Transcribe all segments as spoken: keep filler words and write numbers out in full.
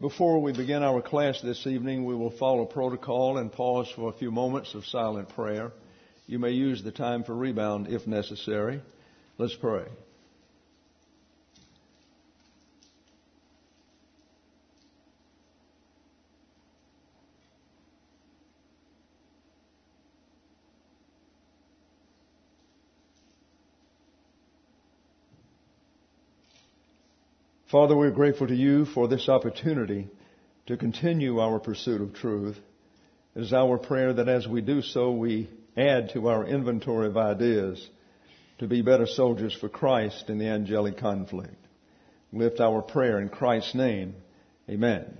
Before we begin our class this evening, we will follow protocol and pause for a few moments of silent prayer. You may use the time for rebound if necessary. Let's pray. Father, we're grateful to you for this opportunity to continue our pursuit of truth. It is our prayer that as we do so, we add to our inventory of ideas to be better soldiers for Christ in the angelic conflict. Lift our prayer in Christ's name. Amen.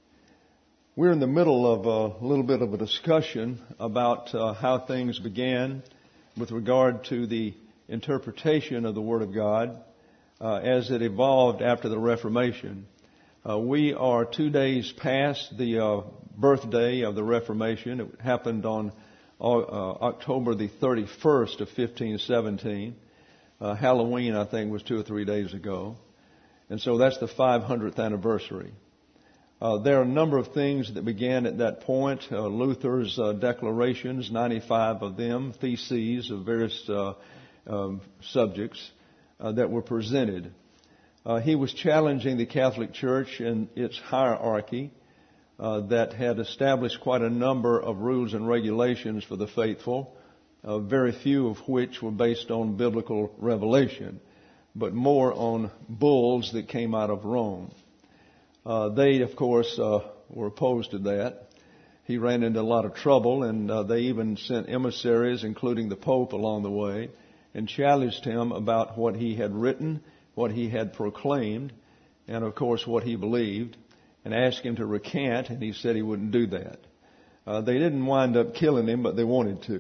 We're in the middle of a little bit of a discussion about uh, how things began with regard to the interpretation of the Word of God Uh, as it evolved after the Reformation. Uh, we are two days past the uh, birthday of the Reformation. It happened on uh, October the thirty-first of fifteen seventeen. Uh, Halloween, I think, was two or three days ago. And so that's the five hundredth anniversary. Uh, there are a number of things that began at that point. Uh, Luther's uh, declarations, ninety-five of them, theses of various uh, um, subjects. Uh, that were presented. Uh, he was challenging the Catholic Church and its hierarchy uh, that had established quite a number of rules and regulations for the faithful, uh, very few of which were based on biblical revelation, but more on bulls that came out of Rome. Uh, they, of course, uh, were opposed to that. He ran into a lot of trouble, and uh, they even sent emissaries, including the Pope, along the way, and challenged him about what he had written, what he had proclaimed, and of course what he believed, and asked him to recant, and he said he wouldn't do that. Uh, they didn't wind up killing him, but they wanted to.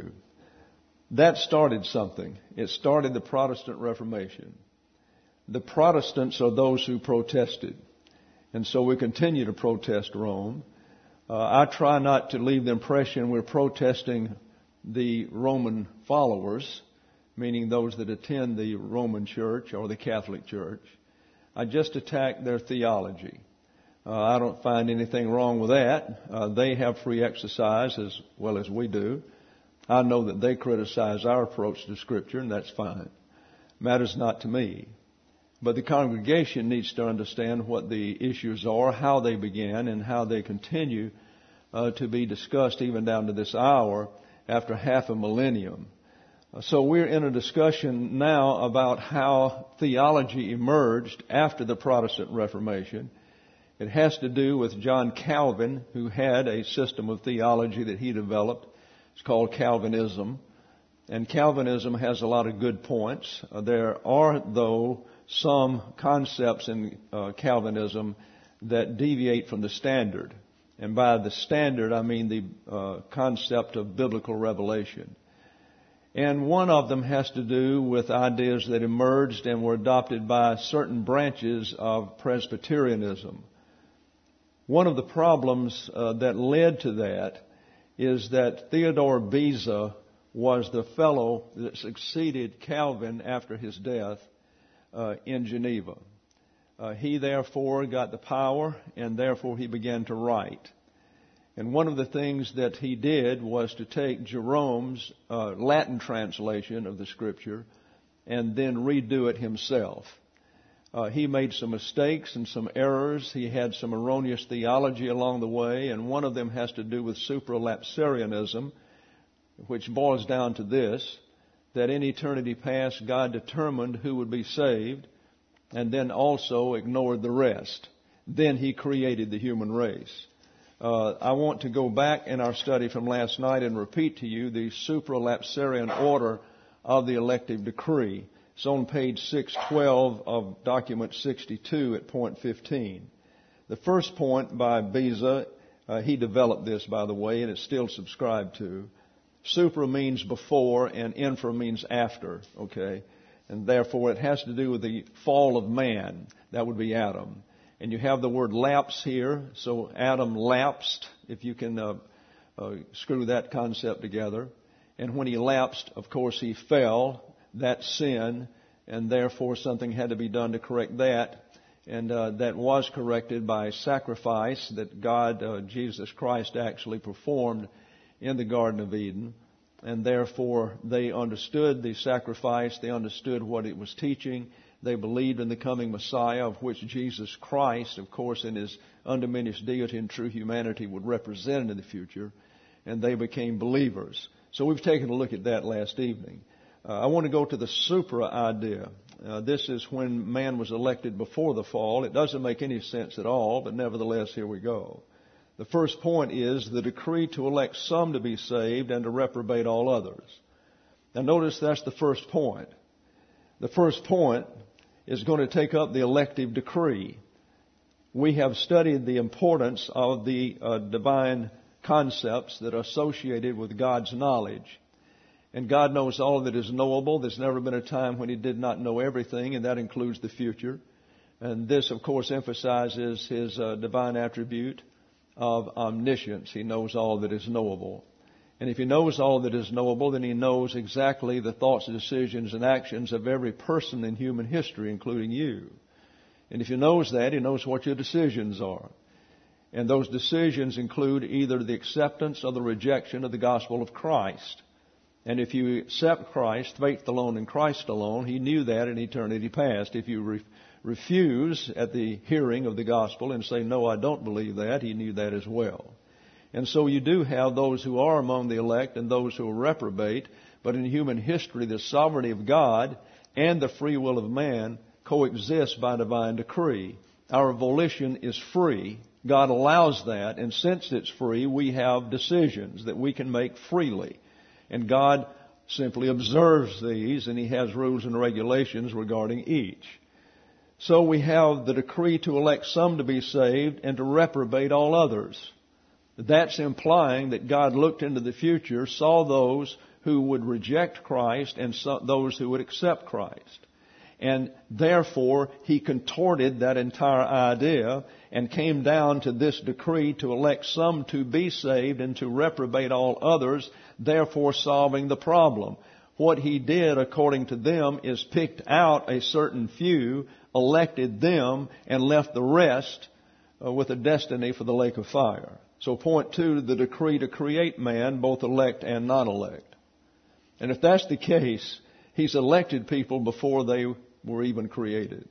That started something. It started the Protestant Reformation. The Protestants are those who protested, and so we continue to protest Rome. Uh, I try not to leave the impression we're protesting the Roman followers, meaning those that attend the Roman Church or the Catholic Church. I just attack their theology. Uh, I don't find anything wrong with that. Uh, they have free exercise as well as we do. I know that they criticize our approach to Scripture, and that's fine. Matters not to me. But the congregation needs to understand what the issues are, how they began, and how they continue uh, to be discussed even down to this hour after half a millennium. So we're in a discussion now about how theology emerged after the Protestant Reformation. It has to do with John Calvin, who had a system of theology that he developed. It's called Calvinism. And Calvinism has a lot of good points. Uh, there are, though, some concepts in uh, Calvinism that deviate from the standard. And by the standard, I mean the uh, concept of biblical revelation. And one of them has to do with ideas that emerged and were adopted by certain branches of Presbyterianism. One of the problems uh, that led to that is that Theodore Beza was the fellow that succeeded Calvin after his death uh, in Geneva. Uh, he therefore got the power, and therefore he began to write. And one of the things that he did was to take Jerome's uh, Latin translation of the Scripture and then redo it himself. Uh, he made some mistakes and some errors. He had some erroneous theology along the way, and one of them has to do with supralapsarianism, which boils down to this, that in eternity past God determined who would be saved and then also ignored the rest. Then he created the human race. Uh, I want to go back in our study from last night and repeat to you the supralapsarian order of the elective decree. It's on page six twelve of document sixty-two at point fifteen. The first point by Beza, uh, he developed this, by the way, and it's still subscribed to. Supra means before and infra means after, okay? And therefore it has to do with the fall of man. That would be Adam. And you have the word lapse here, so Adam lapsed, if you can uh, uh, screw that concept together. And when he lapsed, of course, he fell, that sin, and therefore something had to be done to correct that. And uh, that was corrected by sacrifice that God, uh, Jesus Christ, actually performed in the Garden of Eden. And therefore, they understood the sacrifice. They understood what it was teaching. They believed in the coming Messiah, of which Jesus Christ, of course, in His undiminished deity and true humanity, would represent in the future. And they became believers. So we've taken a look at that last evening. Uh, I want to go to the supra idea. Uh, this is when man was elected before the fall. It doesn't make any sense at all, but nevertheless, here we go. The first point is the decree to elect some to be saved and to reprobate all others. Now notice that's the first point. The first point is going to take up the elective decree. We have studied the importance of the uh, divine concepts that are associated with God's knowledge. And God knows all that is knowable. There's never been a time when He did not know everything, and that includes the future. And this, of course, emphasizes His uh, divine attribute of omniscience. He knows all that is knowable. And if He knows all that is knowable, then He knows exactly the thoughts, decisions, and actions of every person in human history, including you. And if He knows that, He knows what your decisions are. And those decisions include either the acceptance or the rejection of the gospel of Christ. And if you accept Christ, faith alone in Christ alone, He knew that in eternity past. If you re- refuse at the hearing of the gospel and say, no, I don't believe that, He knew that as well. And so you do have those who are among the elect and those who are reprobate, but in human history, the sovereignty of God and the free will of man coexist by divine decree. Our volition is free. God allows that, and since it's free, we have decisions that we can make freely. And God simply observes these, and He has rules and regulations regarding each. So we have the decree to elect some to be saved and to reprobate all others. That's implying that God looked into the future, saw those who would reject Christ and those who would accept Christ. And therefore, He contorted that entire idea and came down to this decree to elect some to be saved and to reprobate all others, therefore solving the problem. What He did, according to them, is picked out a certain few, elected them, and left the rest uh, with a destiny for the lake of fire. So point two, the decree to create man, both elect and non-elect. And if that's the case, He's elected people before they were even created.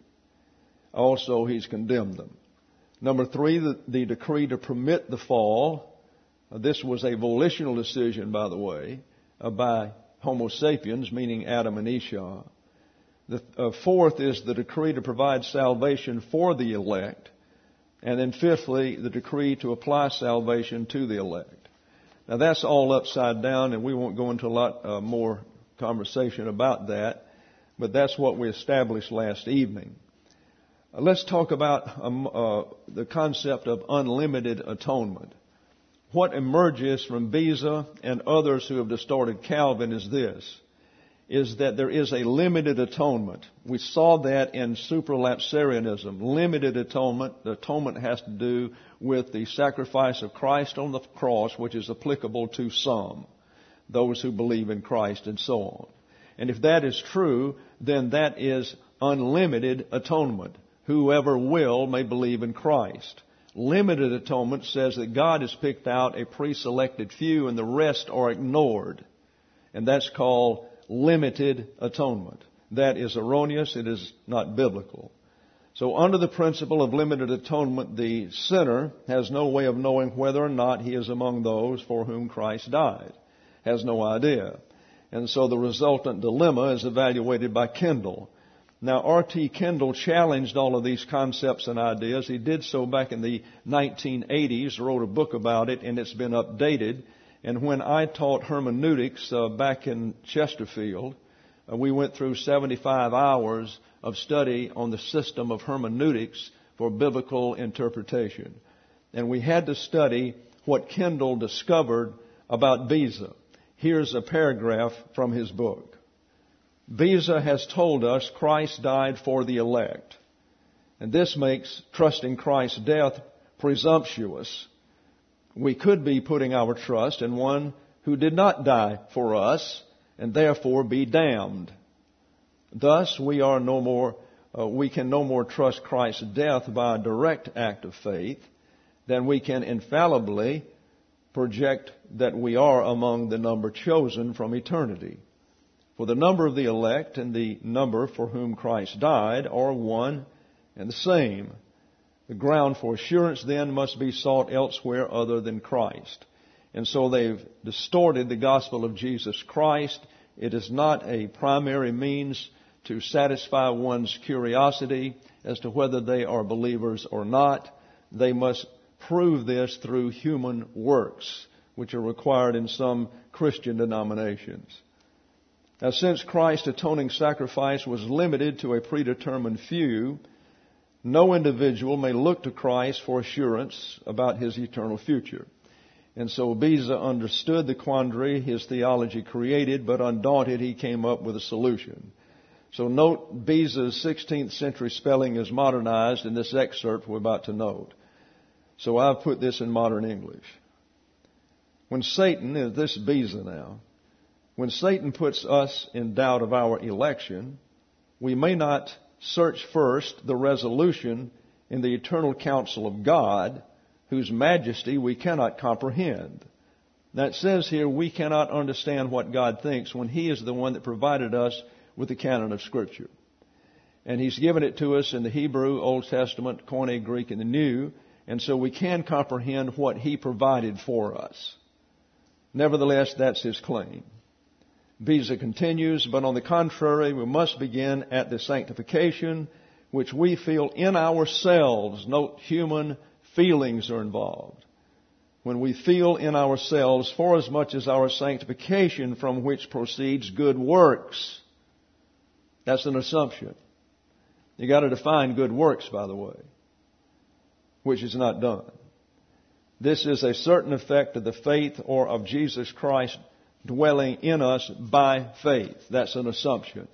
Also, He's condemned them. Number three, the, the decree to permit the fall. Uh, this was a volitional decision, by the way, uh, by Homo sapiens, meaning Adam and Esau. The uh, fourth is the decree to provide salvation for the elect. And then fifthly, the decree to apply salvation to the elect. Now that's all upside down, and we won't go into a lot uh, more conversation about that, but that's what we established last evening. Uh, let's talk about um, uh, the concept of unlimited atonement. What emerges from Beza and others who have distorted Calvin is this, is that there is a limited atonement. We saw that in supralapsarianism. Limited atonement. The atonement has to do with the sacrifice of Christ on the cross, which is applicable to some, those who believe in Christ and so on. And if that is true, then that is unlimited atonement. Whoever will may believe in Christ. Limited atonement says that God has picked out a pre-selected few and the rest are ignored. And that's called limited atonement. That is erroneous. It is not biblical. So under the principle of limited atonement, the sinner has no way of knowing whether or not he is among those for whom Christ died. Has no idea. And so the resultant dilemma is evaluated by Kendall. Now, R T Kendall challenged all of these concepts and ideas. He did so back in the nineteen eighties, wrote a book about it, and it's been updated. And when I taught hermeneutics uh, back in Chesterfield, uh, we went through seventy-five hours of study on the system of hermeneutics for biblical interpretation. And we had to study what Kendall discovered about Beza. Here's a paragraph from his book. Beza has told us Christ died for the elect. And this makes trusting Christ's death presumptuous. We could be putting our trust in one who did not die for us and therefore be damned. Thus, we are no more uh, we can no more trust Christ's death by a direct act of faith than we can infallibly project that we are among the number chosen from eternity. For the number of the elect and the number for whom Christ died are one and the same. The ground for assurance then must be sought elsewhere other than Christ. And so they've distorted the gospel of Jesus Christ. It is not a primary means to satisfy one's curiosity as to whether they are believers or not. They must prove this through human works, which are required in some Christian denominations. Now, since Christ's atoning sacrifice was limited to a predetermined few, no individual may look to Christ for assurance about his eternal future. And so Beza understood the quandary his theology created, but undaunted, he came up with a solution. So note Beza's sixteenth century spelling is modernized in this excerpt we're about to note. So I've put this in modern English. When Satan, this is Beza now, when Satan puts us in doubt of our election, we may not search first the resolution in the eternal counsel of God, whose majesty we cannot comprehend. That says here we cannot understand what God thinks when He is the one that provided us with the canon of Scripture. And He's given it to us in the Hebrew, Old Testament, Koine Greek, and the New, and so we can comprehend what He provided for us. Nevertheless, that's his claim. Beza continues, but on the contrary, we must begin at the sanctification which we feel in ourselves. Note, human feelings are involved. When we feel in ourselves, for as much as our sanctification from which proceeds good works. That's an assumption. You got to define good works, by the way, which is not done. This is a certain effect of the faith or of Jesus Christ dwelling in us by faith. That's an assumption.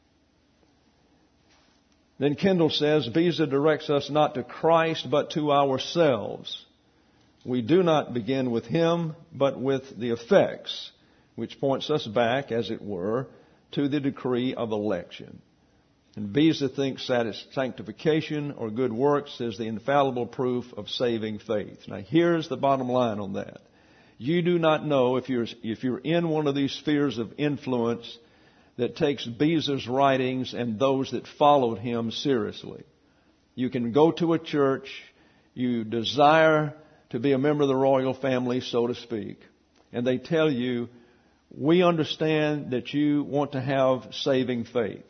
Then Kendall says, Beza directs us not to Christ, but to ourselves. We do not begin with Him, but with the effects, which points us back, as it were, to the decree of election. And Beza thinks sanctification or good works is the infallible proof of saving faith. Now here's the bottom line on that. You do not know if you're, if you're in one of these spheres of influence that takes Beza's writings and those that followed him seriously. You can go to a church, you desire to be a member of the royal family, so to speak, and they tell you, we understand that you want to have saving faith,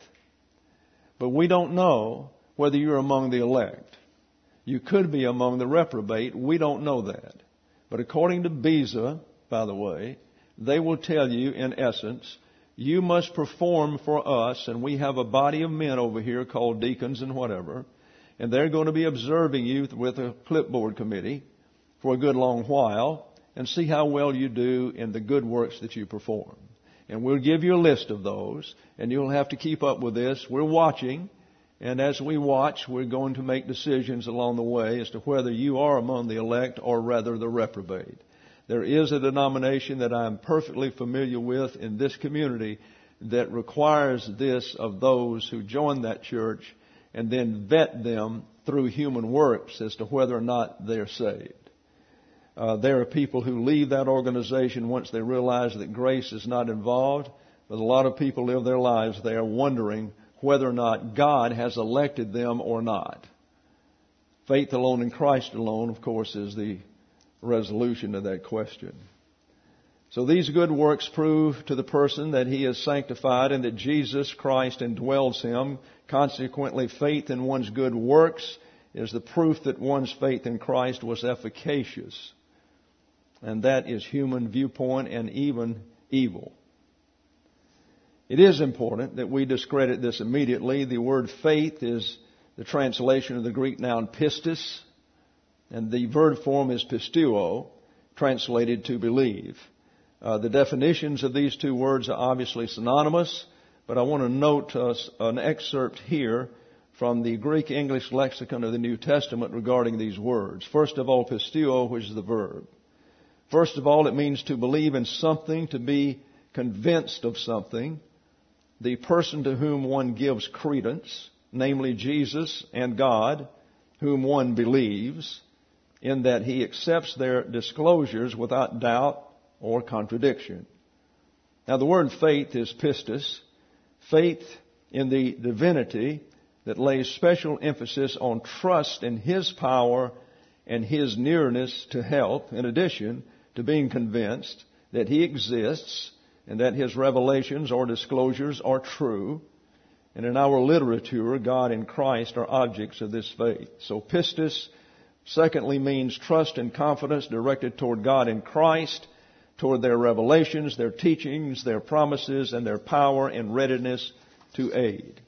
but we don't know whether you're among the elect. You could be among the reprobate. We don't know that. But according to Beza, by the way, they will tell you, in essence, you must perform for us, and we have a body of men over here called deacons and whatever, and they're going to be observing you with a clipboard committee for a good long while and see how well you do in the good works that you perform. And we'll give you a list of those, and you'll have to keep up with this. We're watching, and as we watch, we're going to make decisions along the way as to whether you are among the elect or rather the reprobate. There is a denomination that I'm perfectly familiar with in this community that requires this of those who join that church and then vet them through human works as to whether or not they're saved. Uh, there are people who leave that organization once they realize that grace is not involved, but a lot of people live their lives there wondering whether or not God has elected them or not. Faith alone in Christ alone, of course, is the resolution to that question. So these good works prove to the person that he is sanctified and that Jesus Christ indwells him. Consequently, faith in one's good works is the proof that one's faith in Christ was efficacious. And that is human viewpoint and even evil. It is important that we discredit this immediately. The word faith is the translation of the Greek noun pistis, and the verb form is pisteuo, translated to believe. Uh, the definitions of these two words are obviously synonymous, but I want to note uh, an excerpt here from the Greek-English lexicon of the New Testament regarding these words. First of all, pisteuo, which is the verb. First of all, it means to believe in something, to be convinced of something. The person to whom one gives credence. namely Jesus and God, whom one believes, in that he accepts their disclosures without doubt or contradiction. Now the word faith is pistis, faith in the divinity that lays special emphasis on trust in His power and His nearness to help, in addition to being convinced that He exists and that His revelations or disclosures are true. And in our literature, God and Christ are objects of this faith. So pistis, secondly, means trust and confidence directed toward God and Christ, toward their revelations, their teachings, their promises, and their power and readiness to aid.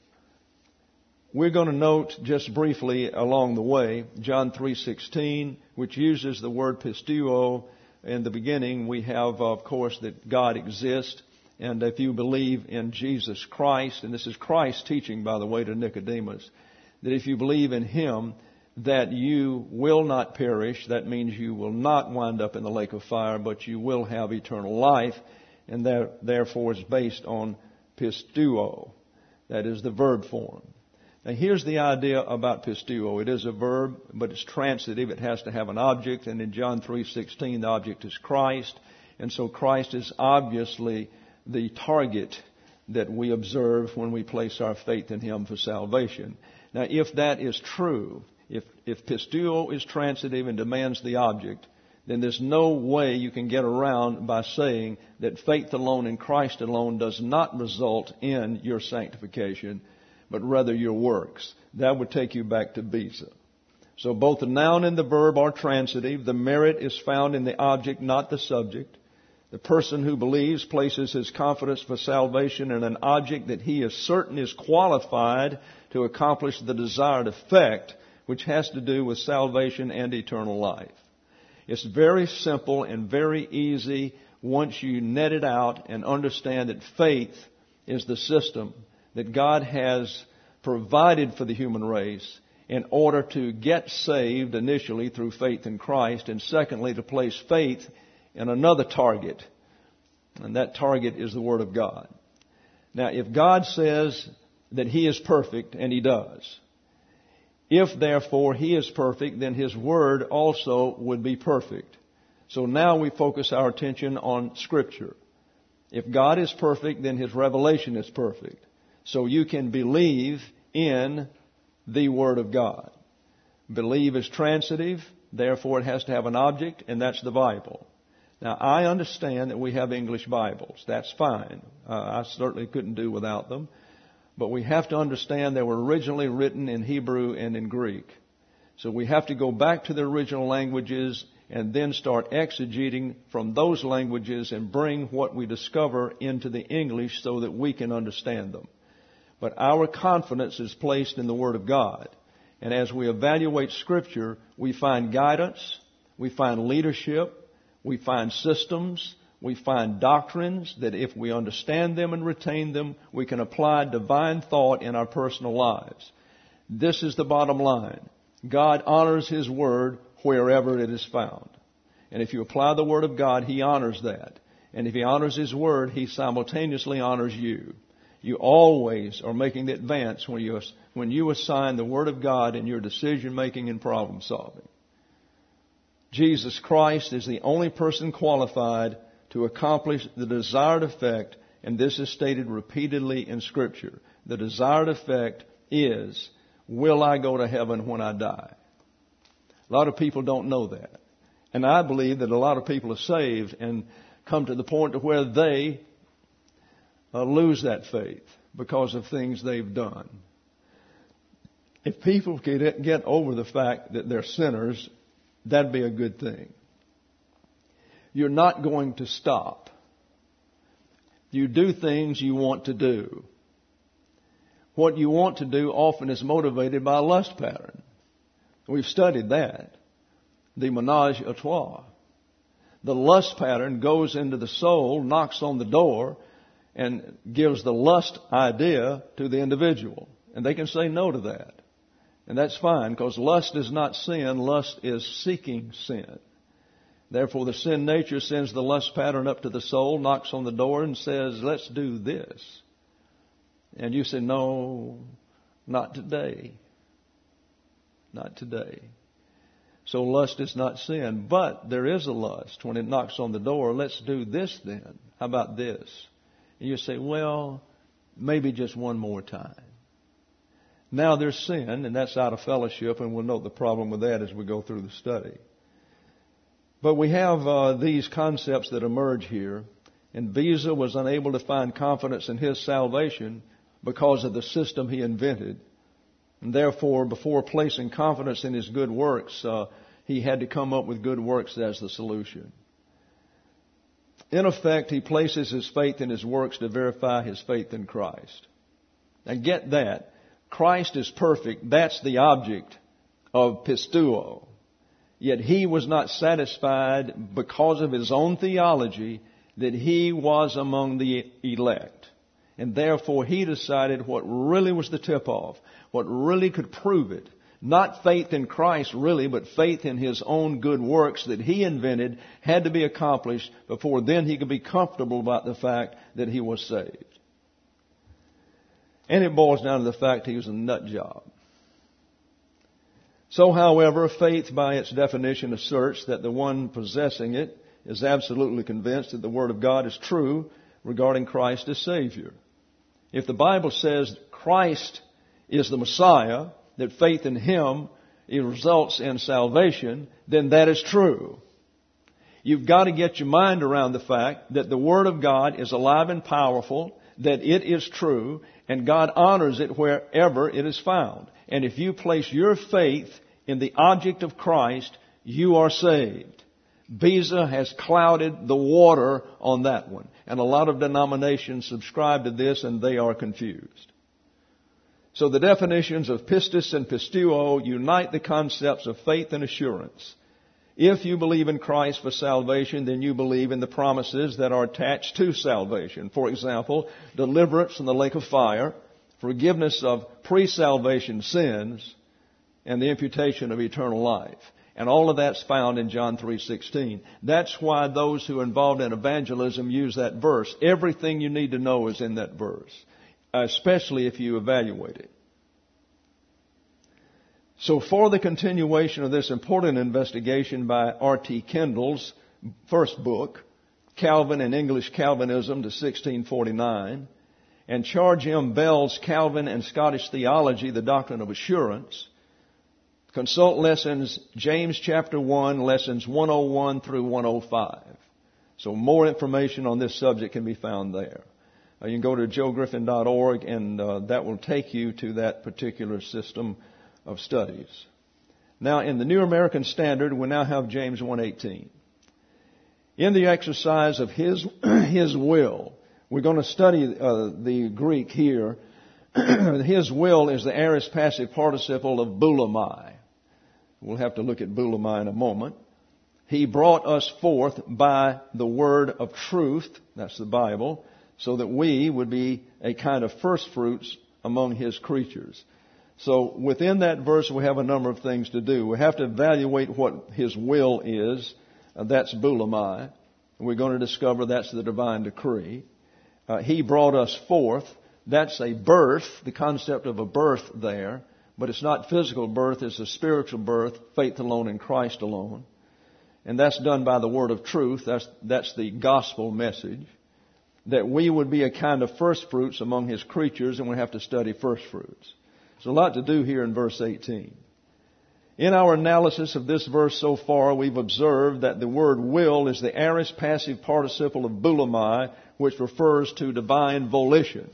We're going to note just briefly along the way John three sixteen, which uses the word pisteuo. In the beginning, we have, of course, that God exists. And if you believe in Jesus Christ, and this is Christ's teaching, by the way, to Nicodemus, that if you believe in Him, that you will not perish. That means you will not wind up in the lake of fire, but you will have eternal life. And that, therefore, is based on pisteuo. That is the verb form. Now, here's the idea about pisteuo. It is a verb, but it's transitive. It has to have an object. And in John three sixteen, the object is Christ. And so Christ is obviously the target that we observe when we place our faith in Him for salvation. Now, if that is true, if, if pisteuo is transitive and demands the object, then there's no way you can get around by saying that faith alone in Christ alone does not result in your sanctification, but rather your works. That would take you back to Beza. So both the noun and the verb are transitive. The merit is found in the object, not the subject. The person who believes places his confidence for salvation in an object that he is certain is qualified to accomplish the desired effect, which has to do with salvation and eternal life. It's very simple and very easy once you net it out and understand that faith is the system that God has provided for the human race in order to get saved initially through faith in Christ, and secondly, to place faith in another target, and that target is the Word of God. Now, if God says that He is perfect, and He does, if therefore He is perfect, then His Word also would be perfect. So now we focus our attention on Scripture. If God is perfect, then His revelation is perfect. So you can believe in the Word of God. Believe is transitive, therefore it has to have an object, and that's the Bible. Now, I understand that we have English Bibles. That's fine. Uh, I certainly couldn't do without them. But we have to understand they were originally written in Hebrew and in Greek. So we have to go back to the original languages and then start exegeting from those languages and bring what we discover into the English so that we can understand them. But our confidence is placed in the Word of God. And as we evaluate Scripture, we find guidance, we find leadership, we find systems, we find doctrines that if we understand them and retain them, we can apply divine thought in our personal lives. This is the bottom line. God honors His Word wherever it is found. And if you apply the Word of God, He honors that. And if He honors His Word, He simultaneously honors you. You always are making the advance when you, when you assign the Word of God in your decision making and problem solving. Jesus Christ is the only person qualified to accomplish the desired effect, and this is stated repeatedly in Scripture. The desired effect is, will I go to heaven when I die? A lot of people don't know that. And I believe that a lot of people are saved and come to the point to where they uh, lose that faith because of things they've done. If people could get over the fact that they're sinners, that'd be a good thing. You're not going to stop. You do things you want to do. What you want to do often is motivated by a lust pattern. We've studied that. The menage a trois. The lust pattern goes into the soul, knocks on the door, and gives the lust idea to the individual. And they can say no to that. And that's fine, because lust is not sin. Lust is seeking sin. Therefore, the sin nature sends the lust pattern up to the soul, knocks on the door, and says, let's do this. And you say, no, Not today. Not today. So lust is not sin. But there is a lust when it knocks on the door. Let's do this then. How about this? And you say, well, maybe just one more time. Now there's sin, and that's out of fellowship, and we'll note the problem with that as we go through the study. But we have uh, these concepts that emerge here. And Beza was unable to find confidence in his salvation because of the system he invented. And therefore, before placing confidence in his good works, uh, he had to come up with good works as the solution. In effect, he places his faith in his works to verify his faith in Christ. Now get that. Christ is perfect. That's the object of pisteuo. Yet he was not satisfied because of his own theology that he was among the elect. And therefore he decided what really was the tip-off, what really could prove it. Not faith in Christ really, but faith in his own good works that he invented had to be accomplished before then he could be comfortable about the fact that he was saved. And it boils down to the fact he was a nut job. So, however, faith by its definition asserts that the one possessing it is absolutely convinced that the Word of God is true regarding Christ as Savior. If the Bible says Christ is the Messiah, that faith in Him it results in salvation, then that is true. You've got to get your mind around the fact that the Word of God is alive and powerful, that it is true, and God honors it wherever it is found. And if you place your faith in the object of Christ, you are saved. Beza has clouded the water on that one. And a lot of denominations subscribe to this and they are confused. So the definitions of pistis and pisteuo unite the concepts of faith and assurance. If you believe in Christ for salvation, then you believe in the promises that are attached to salvation. For example, deliverance from the lake of fire, forgiveness of pre-salvation sins, and the imputation of eternal life. And all of that's found in John three sixteen. That's why those who are involved in evangelism use that verse. Everything you need to know is in that verse, especially if you evaluate it. So for the continuation of this important investigation by R T Kendall's first book, Calvin and English Calvinism to sixteen forty-nine, and Charles M. Bell's Calvin and Scottish Theology, the Doctrine of Assurance, consult lessons, James chapter one, lessons one oh one through one oh five. So more information on this subject can be found there. Uh, you can go to joe griffin dot org and uh, that will take you to that particular system of studies. Now in the New American Standard, we now have James one eighteen. In the exercise of his, his will, we're going to study uh, the Greek here. His will is the aorist passive participle of boulamai. We'll have to look at boulamai in a moment. He brought us forth by the word of truth, that's the Bible, so that we would be a kind of first fruits among His creatures. So within that verse we have a number of things to do. We have to evaluate what His will is. Uh, that's boulamai. We're going to discover that's the divine decree. Uh, he brought us forth. That's a birth, the concept of a birth there. But it's not physical birth, it's a spiritual birth, faith alone in Christ alone. And that's done by the word of truth. That's, that's the gospel message. That we would be a kind of first fruits among His creatures, and we have to study first fruits. There's a lot to do here in verse eighteen. In our analysis of this verse so far, we've observed that the word will is the aorist passive participle of boulamai, which refers to divine volition.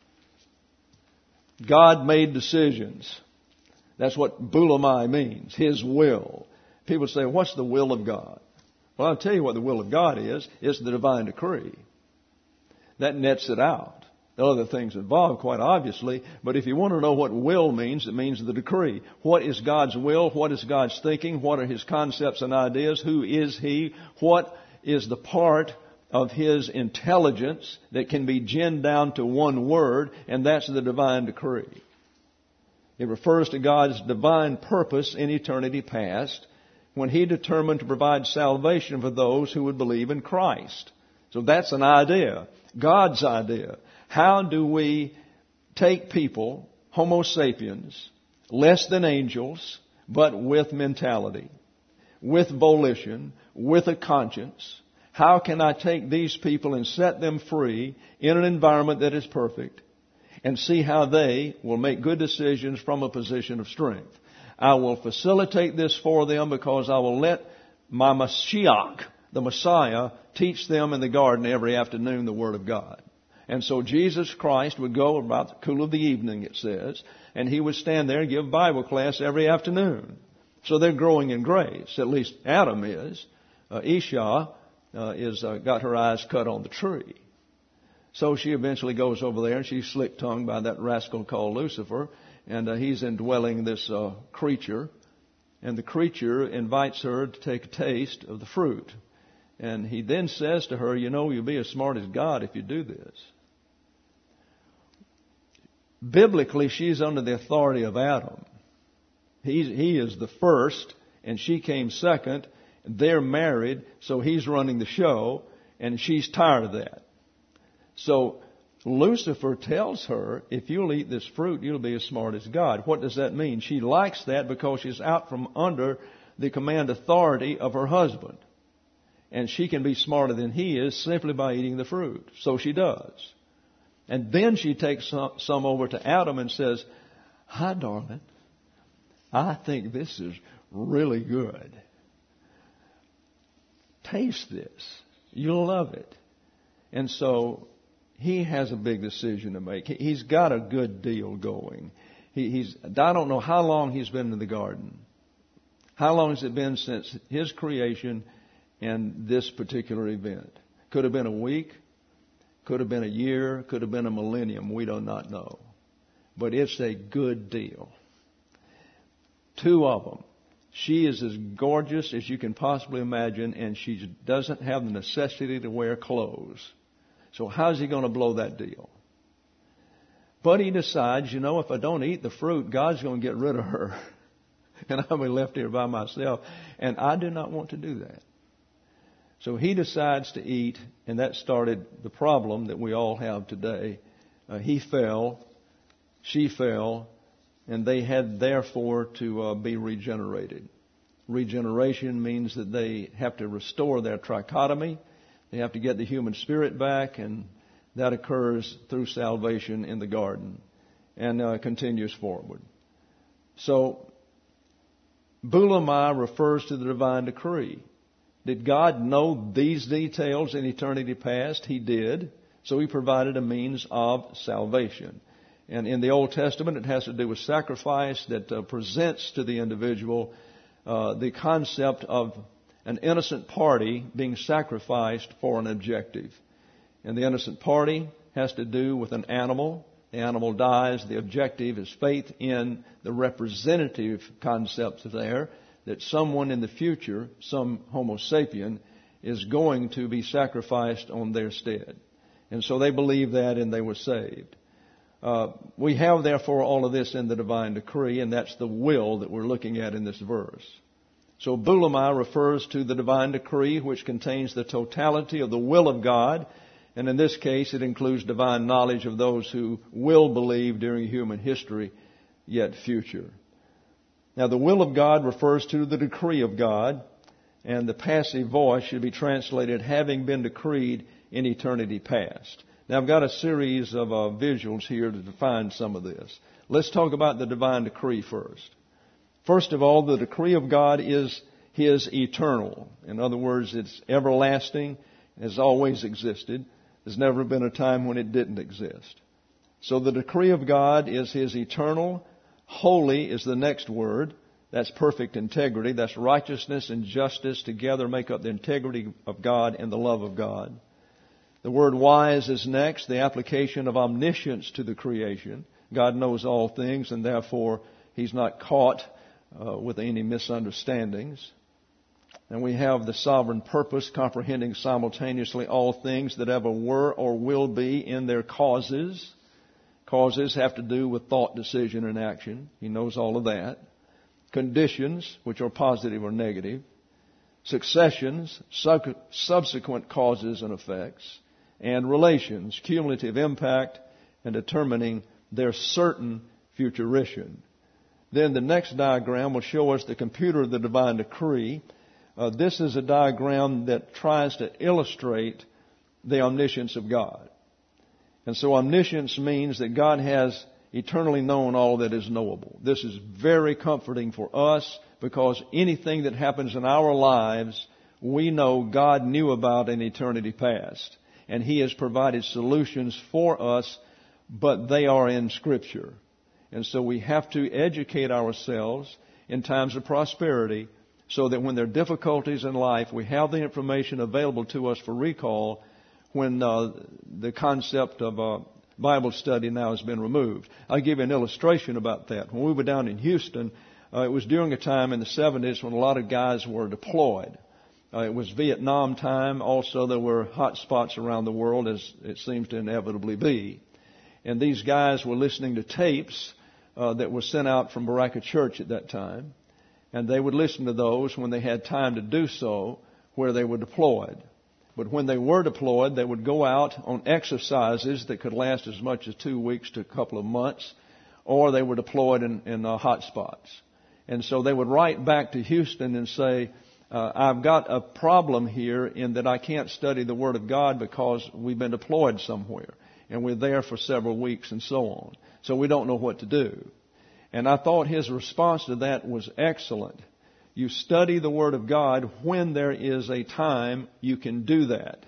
God made decisions. That's what boulamai means, His will. People say, what's the will of God? Well, I'll tell you what the will of God is. It's the divine decree. That nets it out. There are other things involved, quite obviously, but if you want to know what will means, it means the decree. What is God's will? What is God's thinking? What are His concepts and ideas? Who is He? What is the part of His intelligence that can be ginned down to one word, and that's the divine decree. It refers to God's divine purpose in eternity past when He determined to provide salvation for those who would believe in Christ. So that's an idea, God's idea. How do we take people Homo sapiens, less than angels, but with mentality, with volition, with a conscience. How can I take these people and set them free in an environment that is perfect and see how they will make good decisions from a position of strength? I will facilitate this for them because I will let my Mashiach, the Messiah, teach them in the garden every afternoon the Word of God. And so Jesus Christ would go about the cool of the evening, it says, and He would stand there and give Bible class every afternoon. So they're growing in grace. At least Adam is. Uh, Isha uh, is uh, got her eyes cut on the tree. So she eventually goes over there and she's slick-tongued by that rascal called Lucifer. And uh, he's indwelling this uh, creature. And the creature invites her to take a taste of the fruit. And he then says to her, you know, you'll be as smart as God if you do this. Biblically, she's under the authority of Adam. He's, he is the first, and she came second. They're married, so he's running the show, and she's tired of that. So Lucifer tells her, if you'll eat this fruit, you'll be as smart as God. What does that mean? She likes that because she's out from under the command authority of her husband. And she can be smarter than he is simply by eating the fruit. So she does. And then she takes some, some over to Adam and says, hi, darling, I think this is really good. Taste this. You'll love it. And so he has a big decision to make. He's got a good deal going. He, he's, I don't know how long he's been in the garden. How long has it been since his creation and this particular event? Could have been a week. Could have been a year. Could have been a millennium. We do not know. But it's a good deal. Two of them. She is as gorgeous as you can possibly imagine, and she doesn't have the necessity to wear clothes. So how's he going to blow that deal? But he decides, you know, if I don't eat the fruit, God's going to get rid of her. And I'll be left here by myself. And I do not want to do that. So he decides to eat, and that started the problem that we all have today. Uh, he fell, she fell, and they had therefore to uh, be regenerated. Regeneration means that they have to restore their trichotomy. They have to get the human spirit back, and that occurs through salvation in the garden and uh, continues forward. So, Bulamai refers to the divine decree. Did God know these details in eternity past? He did. So He provided a means of salvation. And in the Old Testament, it has to do with sacrifice that uh, presents to the individual uh, the concept of an innocent party being sacrificed for an objective. And the innocent party has to do with an animal. The animal dies. The objective is faith in the representative concepts there, that someone in the future, some Homo sapien, is going to be sacrificed on their stead. And so they believed that and they were saved. Uh, we have, therefore, all of this in the divine decree, and that's the will that we're looking at in this verse. So Bulamai refers to the divine decree, which contains the totality of the will of God, and in this case it includes divine knowledge of those who will believe during human history, yet future. Now, the will of God refers to the decree of God, and the passive voice should be translated, having been decreed in eternity past. Now, I've got a series of uh, visuals here to define some of this. Let's talk about the divine decree first. First of all, the decree of God is His eternal. In other words, it's everlasting, has always existed. There's never been a time when it didn't exist. So the decree of God is His eternal. Holy is the next word. That's perfect integrity. That's righteousness and justice together make up the integrity of God and the love of God. The word wise is next, the application of omniscience to the creation. God knows all things, and therefore He's not caught uh, with any misunderstandings. And we have the sovereign purpose, comprehending simultaneously all things that ever were or will be in their causes. Causes have to do with thought, decision, and action. He knows all of that. Conditions, which are positive or negative. Successions, sub- subsequent causes and effects. And relations, cumulative impact, and determining their certain futurition. Then the next diagram will show us the computer of the divine decree. Uh, this is a diagram that tries to illustrate the omniscience of God. And so omniscience means that God has eternally known all that is knowable. This is very comforting for us because anything that happens in our lives, we know God knew about in eternity past. And He has provided solutions for us, but they are in Scripture. And so we have to educate ourselves in times of prosperity so that when there are difficulties in life, we have the information available to us for recall when uh, the concept of uh, Bible study now has been removed. I'll give you an illustration about that. When we were down in Houston, uh, it was during a time in the seventies when a lot of guys were deployed. Uh, it was Vietnam time. Also, there were hot spots around the world, as it seems to inevitably be. And these guys were listening to tapes uh, that were sent out from Baraka Church at that time. And they would listen to those when they had time to do so, where they were deployed. But when they were deployed, they would go out on exercises that could last as much as two weeks to a couple of months, or they were deployed in, in uh, hot spots. And so they would write back to Houston and say, uh, I've got a problem here in that I can't study the Word of God because we've been deployed somewhere, and we're there for several weeks and so on. So we don't know what to do. And I thought his response to that was excellent. You study the Word of God when there is a time you can do that.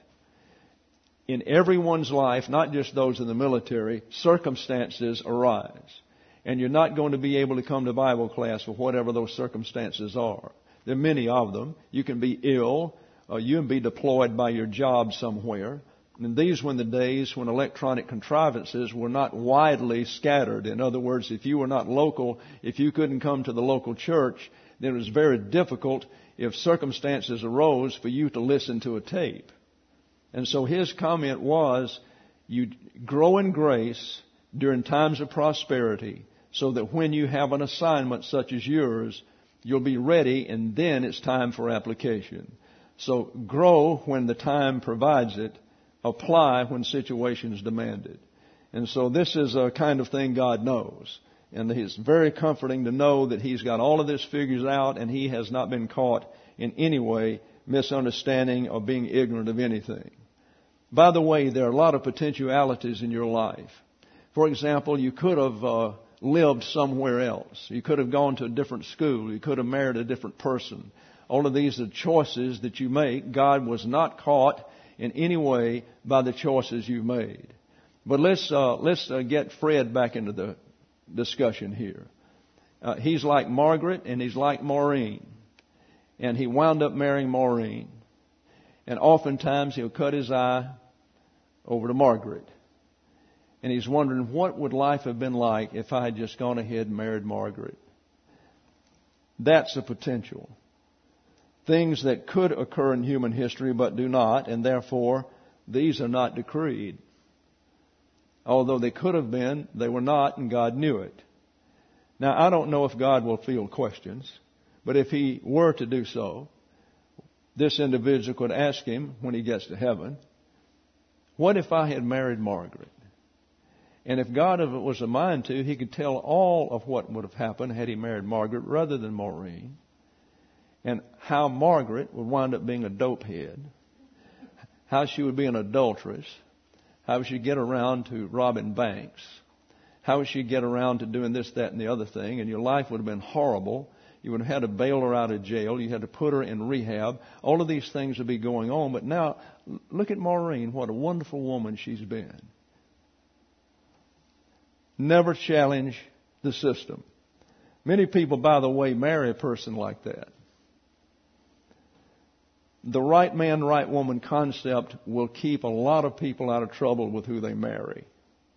In everyone's life, not just those in the military, circumstances arise. And you're not going to be able to come to Bible class for whatever those circumstances are. There are many of them. You can be ill. Uh, you can be deployed by your job somewhere. And these were the days when electronic contrivances were not widely scattered. In other words, if you were not local, if you couldn't come to the local church, then it was very difficult if circumstances arose for you to listen to a tape. And so his comment was, you grow in grace during times of prosperity so that when you have an assignment such as yours, you'll be ready and then it's time for application. So grow when the time provides it. Apply when situations demand it. And so this is a kind of thing God knows. And it's very comforting to know that He's got all of this figured out and He has not been caught in any way misunderstanding or being ignorant of anything. By the way, there are a lot of potentialities in your life. For example, you could have uh, lived somewhere else. You could have gone to a different school. You could have married a different person. All of these are choices that you make. God was not caught in any way by the choices you've made. But let's uh, let's uh, get Fred back into the discussion here. Uh, he's like Margaret and he's like Maureen. And he wound up marrying Maureen. And oftentimes he'll cut his eye over to Margaret. And he's wondering, what would life have been like if I had just gone ahead and married Margaret? That's a potential. Things that could occur in human history but do not, and therefore these are not decreed. Although they could have been, they were not, and God knew it. Now, I don't know if God will field questions, but if He were to do so, this individual could ask Him when he gets to heaven, what if I had married Margaret? And if God was a mind to, He could tell all of what would have happened had He married Margaret rather than Maureen, and how Margaret would wind up being a dopehead, how she would be an adulteress, how would she get around to robbing banks, how would she get around to doing this, that, and the other thing, and your life would have been horrible. You would have had to bail her out of jail. You had to put her in rehab. All of these things would be going on. But now, look at Maureen, what a wonderful woman she's been. Never challenge the system. Many people, by the way, marry a person like that. The right man, right woman concept will keep a lot of people out of trouble with who they marry.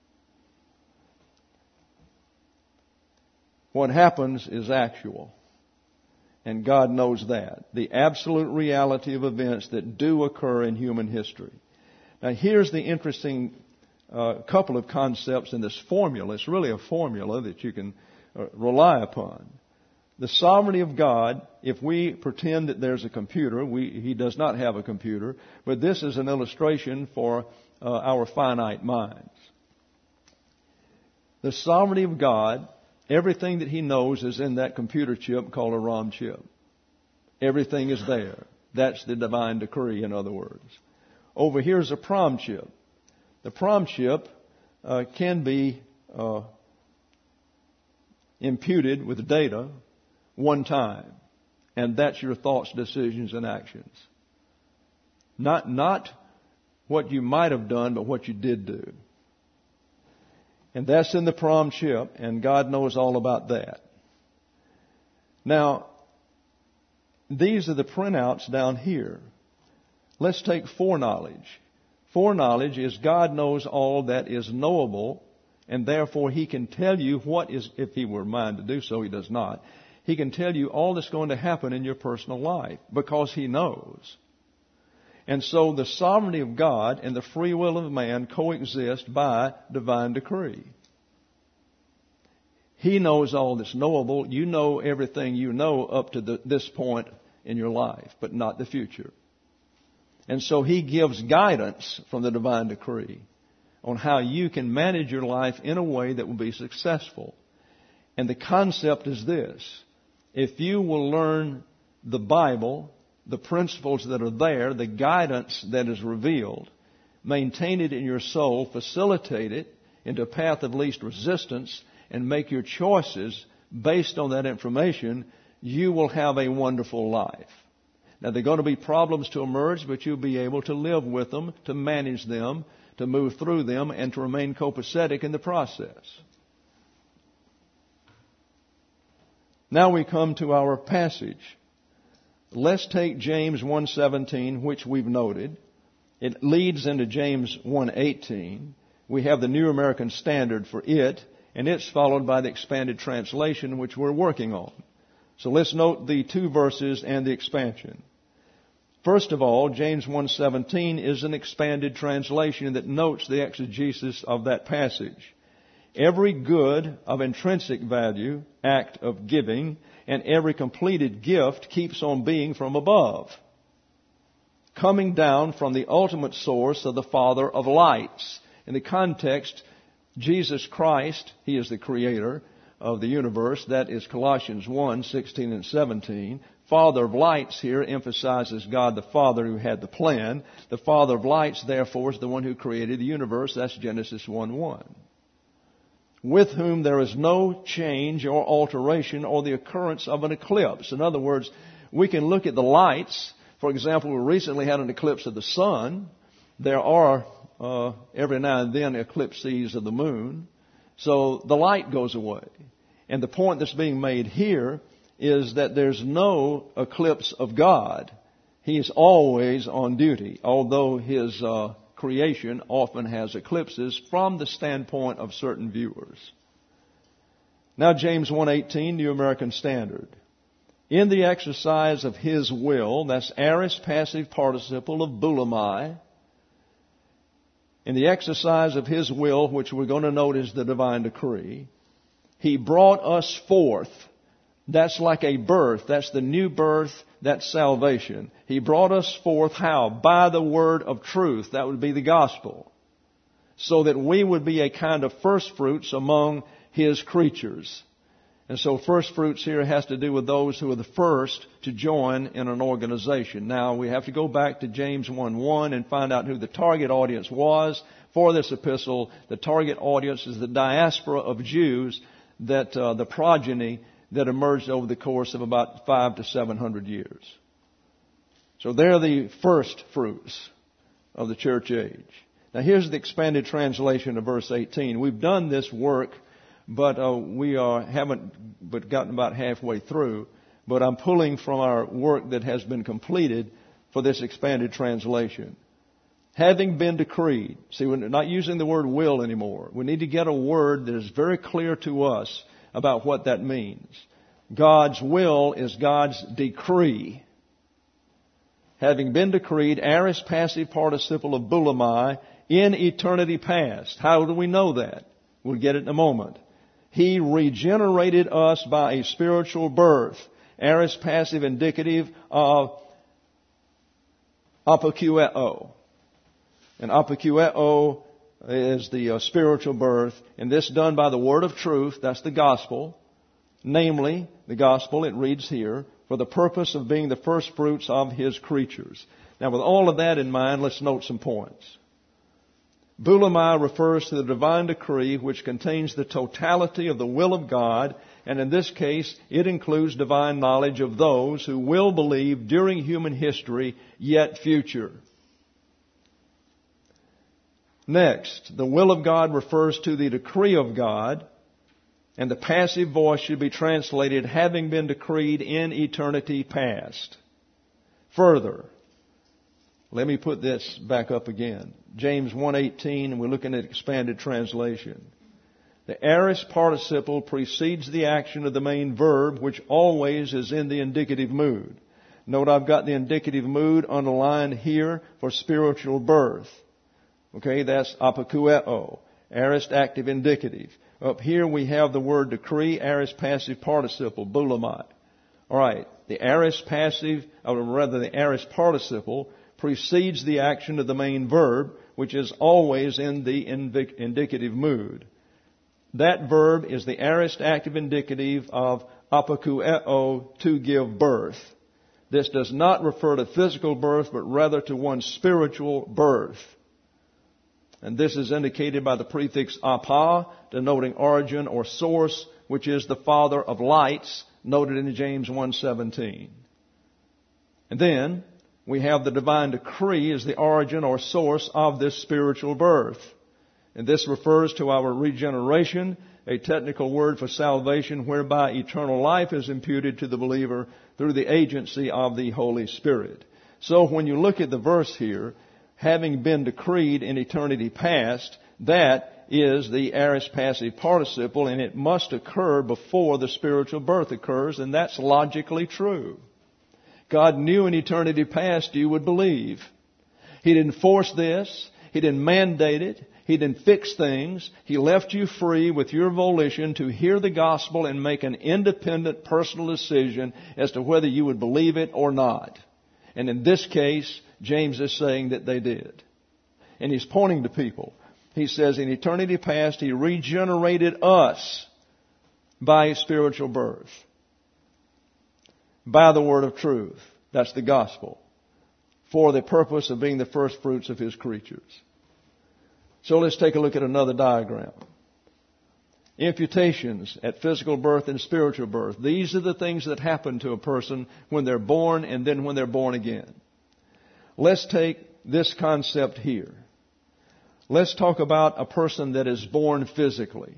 What happens is actual. And God knows that. The absolute reality of events that do occur in human history. Now here's the interesting uh, couple of concepts in this formula. It's really a formula that you can uh, rely upon. The sovereignty of God, if we pretend that there's a computer, we, He does not have a computer, but this is an illustration for uh, our finite minds. The sovereignty of God Everything that He knows is in that computer chip called a ROM chip. Everything is there. That's the divine decree, in other words. Over here is a PROM chip. The PROM chip uh, can be uh, imputed with data one time. And that's your thoughts, decisions, and actions. Not, not what you might have done, but what you did do. And that's in the PROM chip, and God knows all about that. Now, these are the printouts down here. Let's take foreknowledge. Foreknowledge is God knows all that is knowable, and therefore He can tell you what is, if He were mind to do so, He does not. He can tell you all that's going to happen in your personal life because He knows. And so the sovereignty of God and the free will of man coexist by divine decree. He knows all that's knowable. You know everything you know up to the, this point in your life, but not the future. And so He gives guidance from the divine decree on how you can manage your life in a way that will be successful. And the concept is this. If you will learn the Bible, the principles that are there, the guidance that is revealed, maintain it in your soul, facilitate it into a path of least resistance, and make your choices based on that information, you will have a wonderful life. Now, there are going to be problems to emerge, but you'll be able to live with them, to manage them, to move through them, and to remain copacetic in the process. Now we come to our passage. Let's take James one seventeen, which we've noted. It leads into James one eighteen. We have the New American Standard for it, and it's followed by the expanded translation, which we're working on. So let's note the two verses and the expansion. First of all, James one seventeen is an expanded translation that notes the exegesis of that passage. Every good of intrinsic value, act of giving, and every completed gift keeps on being from above, coming down from the ultimate source of the Father of lights. In the context, Jesus Christ, He is the creator of the universe. That is Colossians one sixteen and seventeen. Father of lights here emphasizes God the Father who had the plan. The Father of lights, therefore, is the one who created the universe. That's Genesis one one. With whom there is no change or alteration or the occurrence of an eclipse. In other words, we can look at the lights. For example, we recently had an eclipse of the sun. There are uh, every now and then eclipses of the moon. So the light goes away. And the point that's being made here is that there's no eclipse of God. He is always on duty, although His uh, creation often has eclipses from the standpoint of certain viewers. Now James one eighteen, New American Standard. In the exercise of His will, that's aorist passive participle of boulomai. In the exercise of His will, which we're going to note is the divine decree, He brought us forth. That's like a birth. That's the new birth. That's salvation. He brought us forth how? By the word of truth. That would be the gospel. So that we would be a kind of first fruits among His creatures. And so first fruits here has to do with those who are the first to join in an organization. Now we have to go back to James one one and find out who the target audience was for this epistle. The target audience is the diaspora of Jews that uh, the progeny that emerged over the course of about five to seven hundred years. So they're the first fruits of the church age. Now here's the expanded translation of verse eighteen. We've done this work, but uh, we are, haven't but gotten about halfway through. But I'm pulling from our work that has been completed for this expanded translation. Having been decreed. See, we're not using the word will anymore. We need to get a word that is very clear to us about what that means. God's will is God's decree. Having been decreed, aorist passive participle of boulomai, in eternity past. How do we know that? We'll get it in a moment. He regenerated us by a spiritual birth. Aorist passive indicative of apokueo. And apokueo is the uh, spiritual birth, and this done by the word of truth. That's the gospel. namely, the gospel, it reads here, for the purpose of being the first fruits of His creatures. Now, with all of that in mind, let's note some points. Boulomai refers to the divine decree which contains the totality of the will of God, and in this case, it includes divine knowledge of those who will believe during human history, yet future. Next, the will of God refers to the decree of God, and the passive voice should be translated, having been decreed in eternity past. Further, let me put this back up again. James one eighteen, and we're looking at expanded translation. The aorist participle precedes the action of the main verb, which always is in the indicative mood. Note I've got the indicative mood underlined here for spiritual birth. Okay, that's apokueo, aorist active indicative. Up here we have the word decree, aorist passive participle, boulomai. All right, the aorist passive, or rather the aorist participle, precedes the action of the main verb, which is always in the invic- indicative mood. That verb is the aorist active indicative of apokueo, to give birth. This does not refer to physical birth, but rather to one's spiritual birth. And this is indicated by the prefix apa, denoting origin or source, which is the father of lights, noted in James one seventeen. And then we have the divine decree as the origin or source of this spiritual birth. And this refers to our regeneration, a technical word for salvation, whereby eternal life is imputed to the believer through the agency of the Holy Spirit. So when you look at the verse here, having been decreed in eternity past, that is the aorist passive participle, and it must occur before the spiritual birth occurs, and that's logically true. God knew in eternity past you would believe. He didn't force this. He didn't mandate it. He didn't fix things. He left you free with your volition to hear the gospel and make an independent personal decision as to whether you would believe it or not. And in this case, James is saying that they did. And he's pointing to people. He says, in eternity past, He regenerated us by spiritual birth, by the word of truth. That's the gospel, for the purpose of being the first fruits of His creatures. So let's take a look at another diagram. Imputations at physical birth and spiritual birth. These are the things that happen to a person when they're born and then when they're born again. Let's take this concept here. Let's talk about a person that is born physically.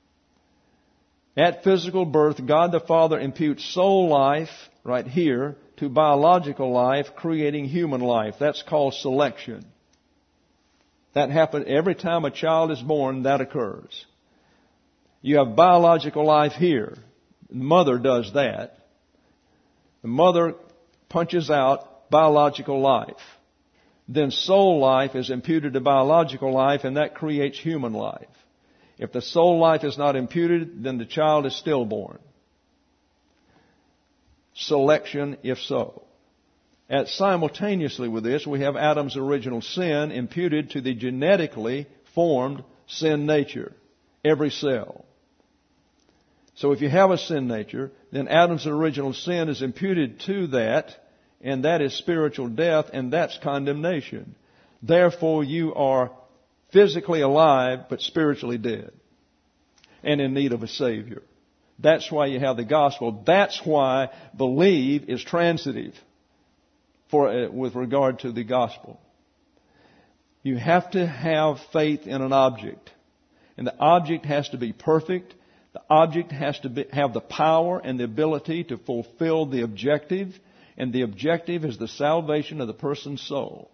At physical birth, God the Father imputes soul life, right here, to biological life, creating human life. That's called selection. That happens every time a child is born, that occurs. You have biological life here. The mother does that. The mother punches out biological life. Then soul life is imputed to biological life, and that creates human life. If the soul life is not imputed, then the child is stillborn. Selection, if so. At simultaneously with this, we have Adam's original sin imputed to the genetically formed sin nature, every cell. So if you have a sin nature, then Adam's original sin is imputed to that, and that is spiritual death, and that's condemnation. Therefore, you are physically alive, but spiritually dead, and in need of a Savior. That's why you have the gospel. That's why believe is transitive for uh, with regard to the gospel. You have to have faith in an object, and the object has to be perfect. The object has to be, have the power and the ability to fulfill the objective, and the objective is the salvation of the person's soul.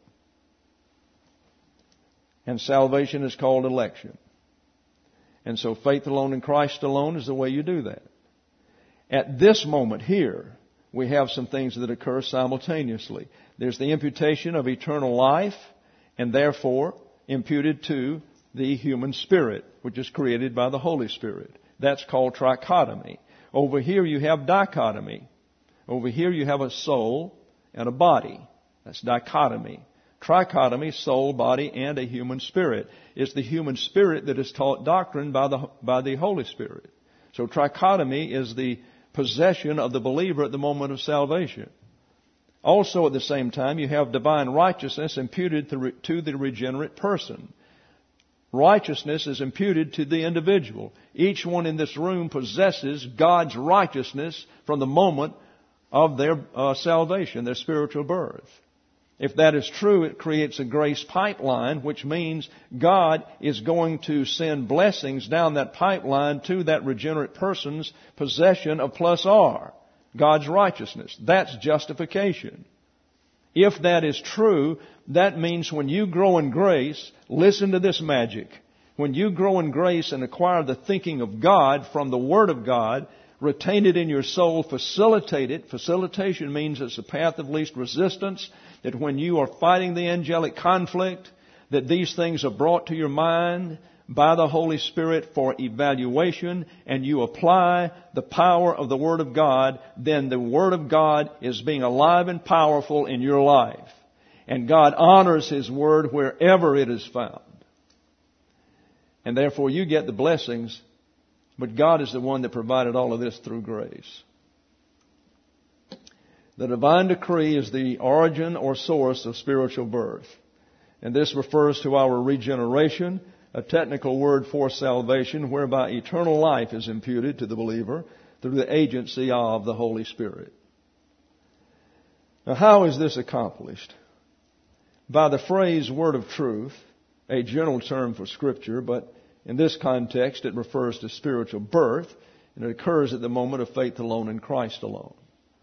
And salvation is called election. And so faith alone in Christ alone is the way you do that. At this moment here, we have some things that occur simultaneously. There's the imputation of eternal life, and therefore imputed to the human spirit, which is created by the Holy Spirit. That's called trichotomy. Over here you have dichotomy. Over here you have a soul and a body. That's dichotomy. Trichotomy, soul, body, and a human spirit. It's the human spirit that is taught doctrine by the, by the Holy Spirit. So trichotomy is the possession of the believer at the moment of salvation. Also at the same time, you have divine righteousness imputed to the regenerate person. Righteousness is imputed to the individual. Each one in this room possesses God's righteousness from the moment of their uh, salvation, their spiritual birth. If that is true, it creates a grace pipeline, which means God is going to send blessings down that pipeline to that regenerate person's possession of plus R, God's righteousness. That's justification. If that is true, that means when you grow in grace, listen to this magic. When you grow in grace and acquire the thinking of God from the Word of God, retain it in your soul, facilitate it. Facilitation means it's a path of least resistance, that when you are fighting the angelic conflict, that these things are brought to your mind by the Holy Spirit for evaluation, and you apply the power of the Word of God, then the Word of God is being alive and powerful in your life. And God honors His Word wherever it is found. And therefore you get the blessings, but God is the one that provided all of this through grace. The divine decree is the origin or source of spiritual birth. And this refers to our regeneration, a technical word for salvation, whereby eternal life is imputed to the believer through the agency of the Holy Spirit. Now, how is this accomplished? By the phrase word of truth, a general term for Scripture, but in this context it refers to spiritual birth, and it occurs at the moment of faith alone in Christ alone.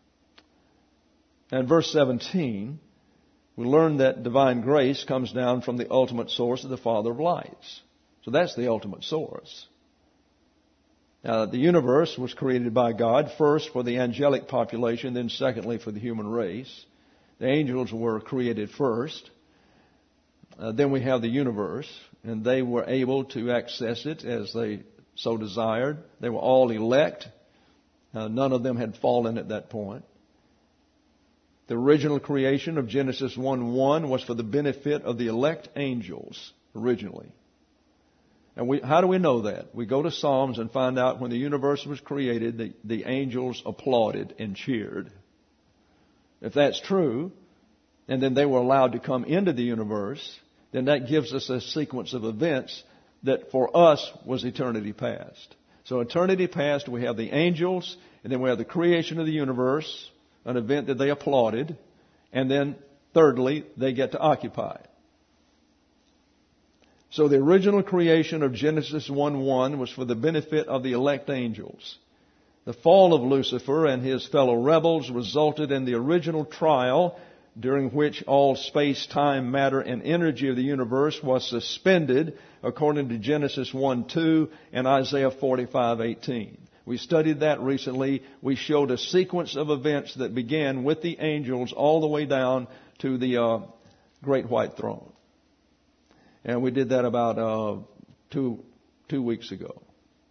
And verse seventeen, we learn that divine grace comes down from the ultimate source of the Father of lights. So that's the ultimate source. Now, the universe was created by God, first for the angelic population, then secondly for the human race. The angels were created first. Uh, then we have the universe, and they were able to access it as they so desired. They were all elect. Uh, none of them had fallen at that point. The original creation of Genesis one one was for the benefit of the elect angels originally. And we, how do we know that? We go to Psalms and find out when the universe was created, the, the angels applauded and cheered. If that's true, and then they were allowed to come into the universe, then that gives us a sequence of events that for us was eternity past. So eternity past, we have the angels, and then we have the creation of the universe, an event that they applauded, and then thirdly, they get to occupy it. So the original creation of Genesis one one was for the benefit of the elect angels. The fall of Lucifer and his fellow rebels resulted in the original trial, during which all space, time, matter, and energy of the universe was suspended, according to Genesis one two and Isaiah forty-five eighteen. We studied that recently. We showed a sequence of events that began with the angels all the way down to the uh, great white throne. And we did that about uh, two, two weeks ago.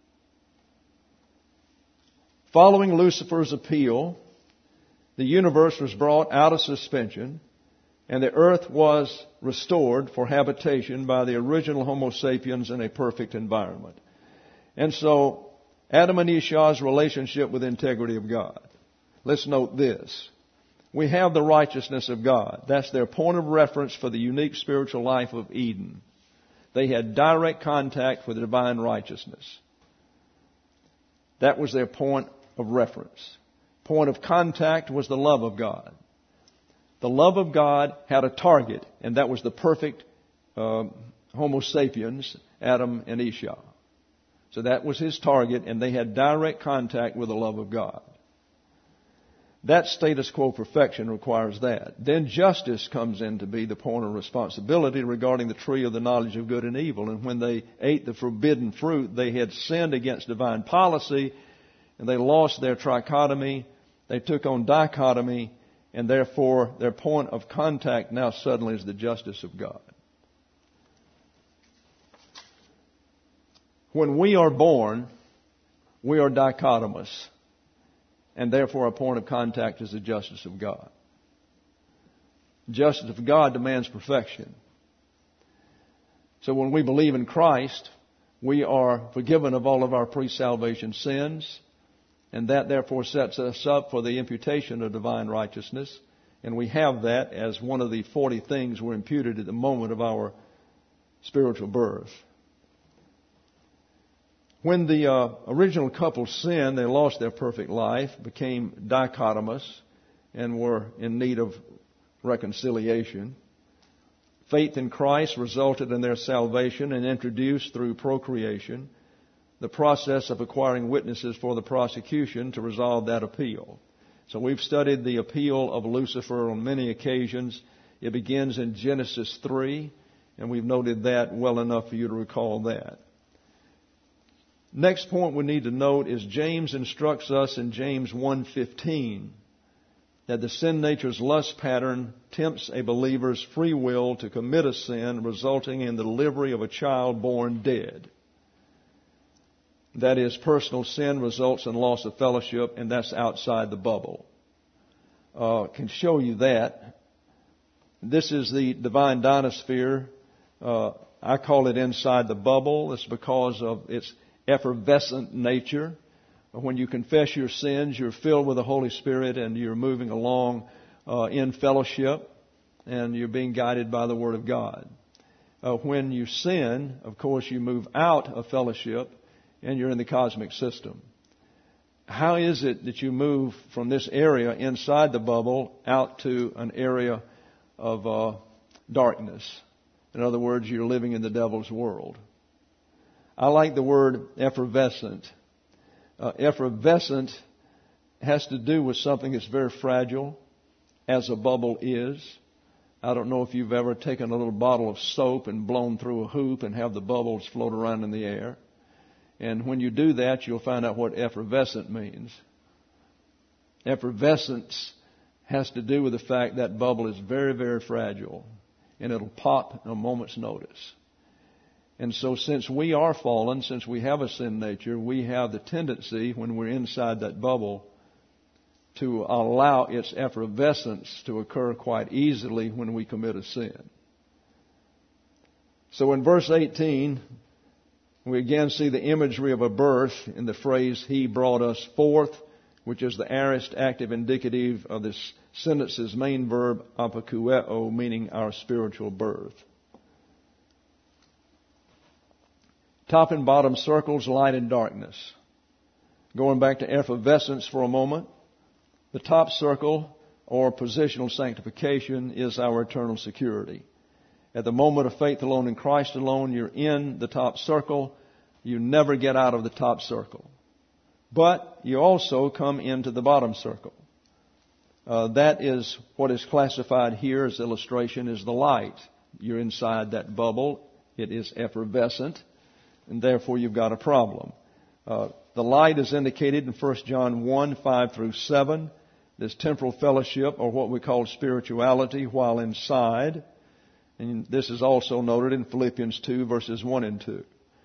Following Lucifer's appeal, the universe was brought out of suspension, and the earth was restored for habitation by the original Homo sapiens in a perfect environment. And so, Adam and Esau's relationship with the integrity of God. Let's note this. We have the righteousness of God. That's their point of reference for the unique spiritual life of Eden. They had direct contact with the divine righteousness. That was their point of reference. Point of contact was the love of God. The love of God had a target, and that was the perfect uh, Homo sapiens, Adam and Esau. So that was his target, and they had direct contact with the love of God. That status quo perfection requires that. Then justice comes in to be the point of responsibility regarding the tree of the knowledge of good and evil. And when they ate the forbidden fruit, they had sinned against divine policy, and they lost their trichotomy. They took on dichotomy, and therefore their point of contact now suddenly is the justice of God. When we are born, we are dichotomous, and therefore our point of contact is the justice of God. Justice of God demands perfection. So when we believe in Christ, we are forgiven of all of our pre-salvation sins. And that therefore sets us up for the imputation of divine righteousness. And we have that as one of the forty things we're imputed at the moment of our spiritual birth. When the uh, original couple sinned, they lost their perfect life, became dichotomous, and were in need of reconciliation. Faith in Christ resulted in their salvation and introduced through procreation the process of acquiring witnesses for the prosecution to resolve that appeal. So we've studied the appeal of Lucifer on many occasions. It begins in Genesis three, and we've noted that well enough for you to recall that. Next point we need to note is James instructs us in James one fifteen that the sin nature's lust pattern tempts a believer's free will to commit a sin, resulting in the delivery of a child born dead. That is, personal sin results in loss of fellowship, and that's outside the bubble. Uh, can show you that. This is the divine dynasphere. Uh, I call it inside the bubble. It's because of its effervescent nature. When you confess your sins, you're filled with the Holy Spirit and you're moving along uh, in fellowship and you're being guided by the Word of God. Uh, when you sin, of course, you move out of fellowship and you're in the cosmic system. How is it that you move from this area inside the bubble out to an area of uh, darkness? In other words, you're living in the devil's world. I like the word effervescent. Uh, effervescent has to do with something that's very fragile, as a bubble is. I don't know if you've ever taken a little bottle of soap and blown through a hoop and have the bubbles float around in the air. And when you do that, you'll find out what effervescent means. Effervescence has to do with the fact that bubble is very, very fragile, and it'll pop in a moment's notice. And so since we are fallen, since we have a sin nature, we have the tendency, when we're inside that bubble, to allow its effervescence to occur quite easily when we commit a sin. So in verse eighteen, we again see the imagery of a birth in the phrase, He brought us forth, which is the aorist active indicative of this sentence's main verb, apokueo, meaning our spiritual birth. Top and bottom circles, light and darkness. Going back to effervescence for a moment, the top circle, or positional sanctification, is our eternal security. At the moment of faith alone in Christ alone, you're in the top circle. You never get out of the top circle. But you also come into the bottom circle. Uh, that is what is classified here as illustration as the light. You're inside that bubble. It is effervescent. And therefore you've got a problem. Uh, the light is indicated in First John one, five through seven. This temporal fellowship, or what we call spirituality, while inside. And this is also noted in Philippians two, verses one and two.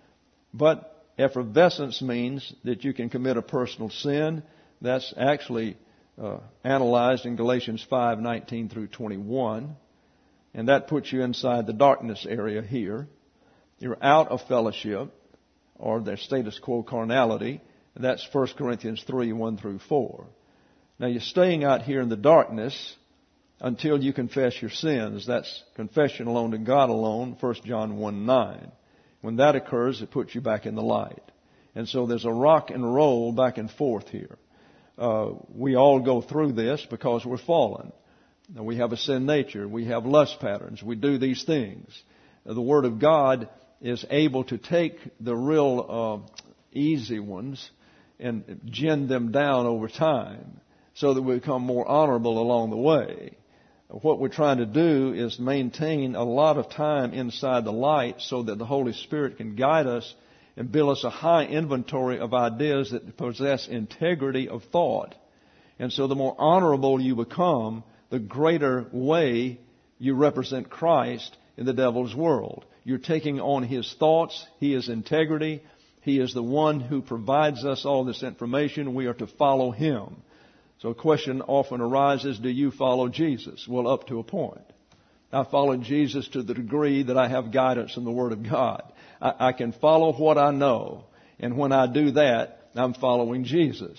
But effervescence means that you can commit a personal sin. That's actually uh, analyzed in Galatians five, nineteen through twenty-one. And that puts you inside the darkness area here. You're out of fellowship, or their status quo carnality. And that's First Corinthians three, one through four. Now you're staying out here in the darkness until you confess your sins. That's confession alone to God alone, First John one, nine. When that occurs, it puts you back in the light. And so there's a rock and roll back and forth here. Uh, we all go through this because we're fallen. Now, we have a sin nature. We have lust patterns. We do these things. Now, the Word of God is able to take the real uh, easy ones and gin them down over time so that we become more honorable along the way. What we're trying to do is maintain a lot of time inside the light so that the Holy Spirit can guide us and build us a high inventory of ideas that possess integrity of thought. And so the more honorable you become, the greater way you represent Christ in the devil's world. You're taking on his thoughts. He is integrity. He is the one who provides us all this information. We are to follow him. So a question often arises, do you follow Jesus? Well, up to a point. I follow Jesus to the degree that I have guidance in the Word of God. I, I can follow what I know. And when I do that, I'm following Jesus.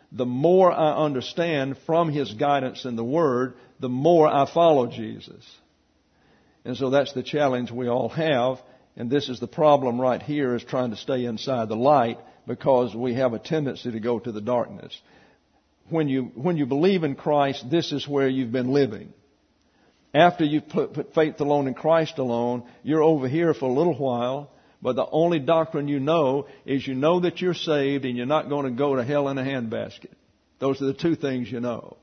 The more I understand from His guidance in the Word, the more I follow Jesus. And so that's the challenge we all have. And this is the problem right here, is trying to stay inside the light, because we have a tendency to go to the darkness. When you, when you believe in Christ, this is where you've been living. After you've put, put faith alone in Christ alone, you're over here for a little while, but the only doctrine you know is you know that you're saved and you're not going to go to hell in a handbasket. Those are the two things you know.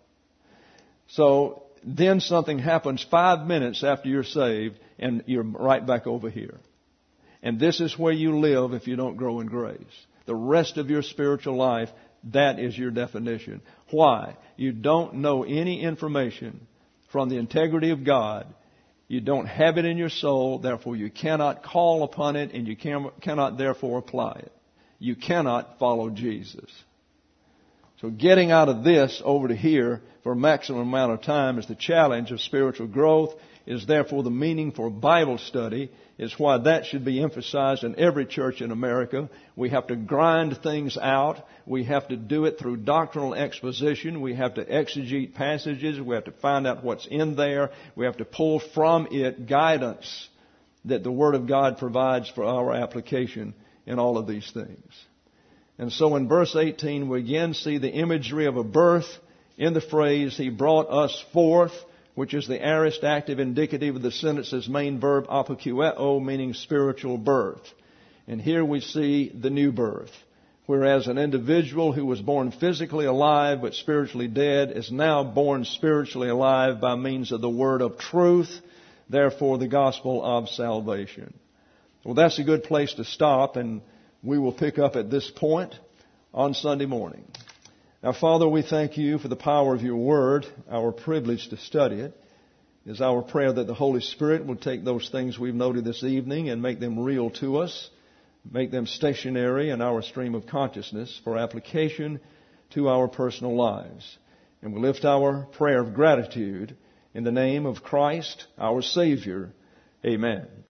So then something happens five minutes after you're saved and you're right back over here. And this is where you live if you don't grow in grace. The rest of your spiritual life, that is your definition. Why? You don't know any information from the integrity of God. You don't have it in your soul, therefore you cannot call upon it, and you can, cannot therefore apply it. You cannot follow Jesus. So getting out of this over to here for a maximum amount of time is the challenge of spiritual growth, is therefore the meaning for Bible study, is why that should be emphasized in every church in America. We have to grind things out. We have to do it through doctrinal exposition. We have to exegete passages. We have to find out what's in there. We have to pull from it guidance that the Word of God provides for our application in all of these things. And so in verse eighteen, we again see the imagery of a birth in the phrase, He brought us forth, which is the aorist active indicative of the sentence's main verb, apokueo, meaning spiritual birth. And here we see the new birth. Whereas an individual who was born physically alive but spiritually dead is now born spiritually alive by means of the word of truth, therefore the gospel of salvation. Well, that's a good place to stop, and we will pick up at this point on Sunday morning. Now, Father, we thank You for the power of Your Word, our privilege to study it. It is our prayer that the Holy Spirit will take those things we've noted this evening and make them real to us, make them stationary in our stream of consciousness for application to our personal lives. And we lift our prayer of gratitude in the name of Christ, our Savior. Amen.